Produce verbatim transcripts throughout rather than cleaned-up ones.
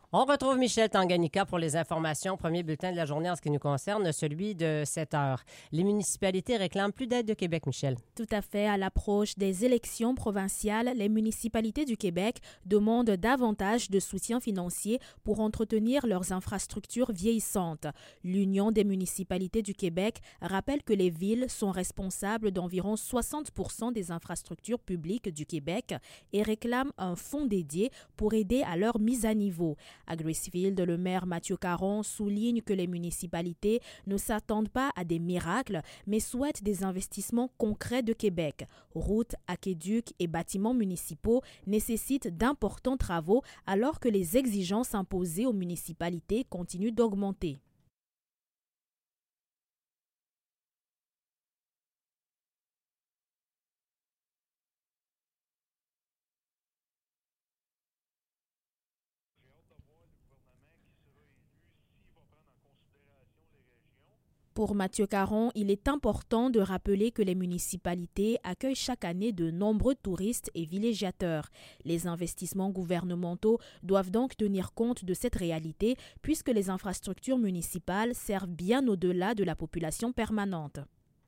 On retrouve Michel Tanganyika pour les informations. Premier bulletin de la journée en ce qui nous concerne, celui de sept heures. Les municipalités réclament plus d'aide de Québec, Michel. Tout à fait. À l'approche des élections provinciales, les municipalités du Québec demandent davantage de soutien financier pour entretenir leurs infrastructures vieillissantes. L'Union des municipalités du Québec rappelle que les villes sont responsables d'environ soixante pour cent des infrastructures publiques du Québec et réclament un fonds dédié pour aider à leur mise à niveau. À Gracefield, le maire Mathieu Caron souligne que les municipalités ne s'attendent pas à des miracles, mais souhaitent des investissements concrets de Québec. Routes, aqueducs et bâtiments municipaux nécessitent d'importants travaux alors que les exigences imposées aux municipalités continuent d'augmenter. Pour Mathieu Caron, il est important de rappeler que les municipalités accueillent chaque année de nombreux touristes et villégiateurs. Les investissements gouvernementaux doivent donc tenir compte de cette réalité puisque les infrastructures municipales servent bien au-delà de la population permanente.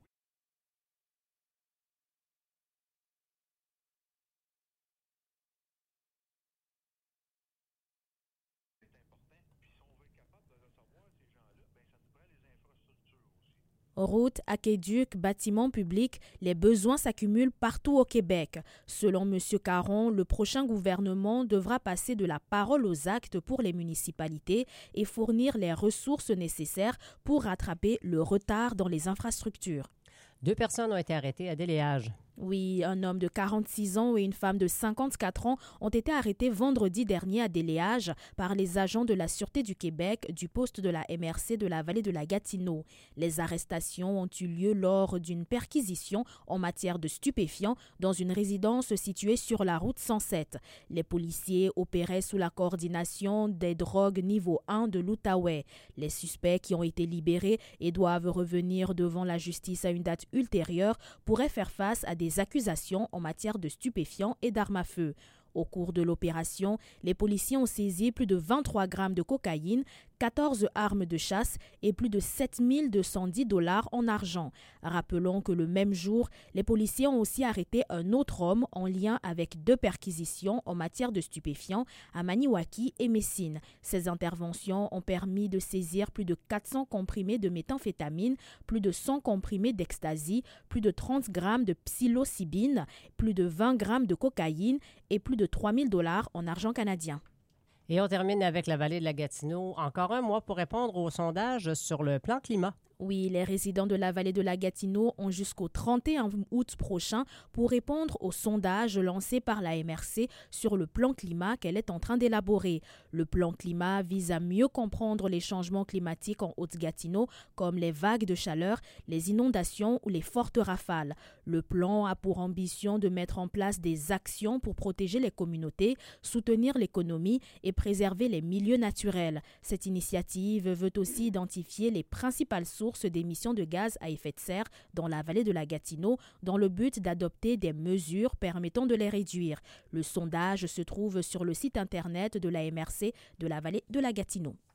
Routes, aqueducs, bâtiments publics, les besoins s'accumulent partout au Québec. Selon M. Caron, le prochain gouvernement devra passer de la parole aux actes pour les municipalités et fournir les ressources nécessaires pour rattraper le retard dans les infrastructures. Deux personnes ont été arrêtées à Déléage. Oui, un homme de quarante-six ans et une femme de cinquante-quatre ans ont été arrêtés vendredi dernier à Déléage par les agents de la Sûreté du Québec du poste de la M R C de la vallée de la Gatineau. Les arrestations ont eu lieu lors d'une perquisition en matière de stupéfiants dans une résidence située sur la route cent sept. Les policiers opéraient sous la coordination des drogues niveau un de l'Outaouais. Les suspects qui ont été libérés et doivent revenir devant la justice à une date ultérieure pourraient faire face à des des accusations en matière de stupéfiants et d'armes à feu. Au cours de l'opération, les policiers ont saisi plus de vingt-trois grammes de cocaïne, quatorze armes de chasse et plus de sept mille deux cent dix dollars en argent. Rappelons que le même jour, les policiers ont aussi arrêté un autre homme en lien avec deux perquisitions en matière de stupéfiants à Maniwaki et Messine. Ces interventions ont permis de saisir plus de quatre cents comprimés de méthamphétamine, plus de cent comprimés d'ecstasy, plus de trente grammes de psilocybine, plus de vingt grammes de cocaïne et plus de trois mille dollars en argent canadien. Et on termine avec la vallée de la Gatineau. Encore un mois pour répondre au sondage sur le plan climat. Oui, les résidents de la vallée de la Gatineau ont jusqu'au trente et un août prochain pour répondre au sondage lancé par la M R C sur le plan climat qu'elle est en train d'élaborer. Le plan climat vise à mieux comprendre les changements climatiques en Haute-Gatineau, comme les vagues de chaleur, les inondations ou les fortes rafales. Le plan a pour ambition de mettre en place des actions pour protéger les communautés, soutenir l'économie et préserver les milieux naturels. Cette initiative veut aussi identifier les principales sources d'émissions de gaz à effet de serre dans la vallée de la Gatineau dans le but d'adopter des mesures permettant de les réduire. Le sondage se trouve sur le site internet de la M R C de la vallée de la Gatineau.